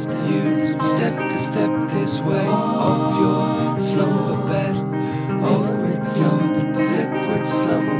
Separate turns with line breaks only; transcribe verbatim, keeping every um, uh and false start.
You step to step this way off your slumber bed, off your liquid slumber.